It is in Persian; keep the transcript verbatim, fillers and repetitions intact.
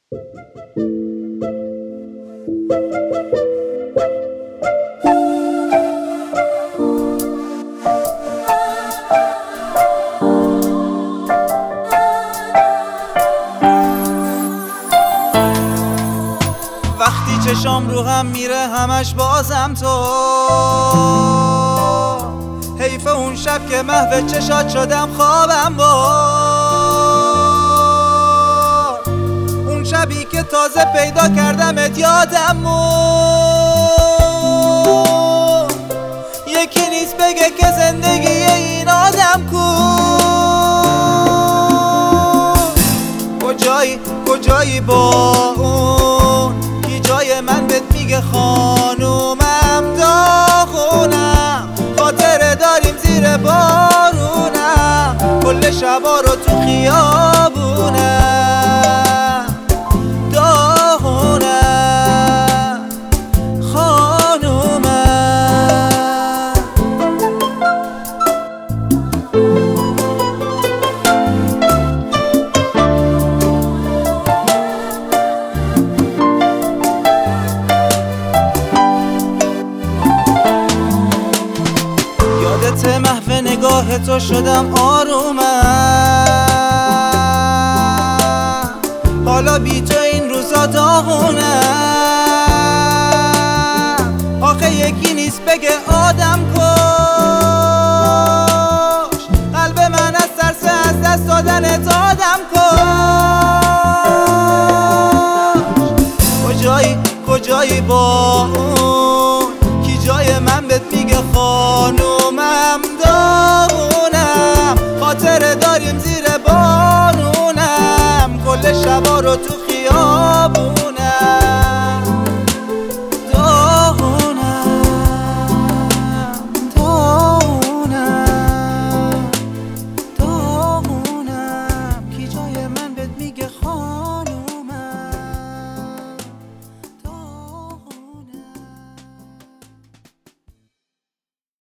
وقتی چشام رو هم میره همش بازم تو، حیف اون شب که محو چشات شدم خوابم بار، اون شبی که تازه پیدا کردمت یادم مون. یکی نیست بگه که زندگی این آدم کو، کجایی کجایی با اون کی جای من بهت میگه خانومم داغونم، خاطره داریم زیر بارونم، کل شبا رو تو خیابونم داغونم خانومم. یادت محو نگاه تو شدم آرومم، حالا بی تو این روزا داغونم. آخه یکی نیست بگه آدم کش، قلب من از ترس از دست دادنت آدم کش. کجایی کجایی با اون کی جای من بهت میگه خانومم داغونم، خاطره داریم زیر بارونم، کل شبا رو تو خیابون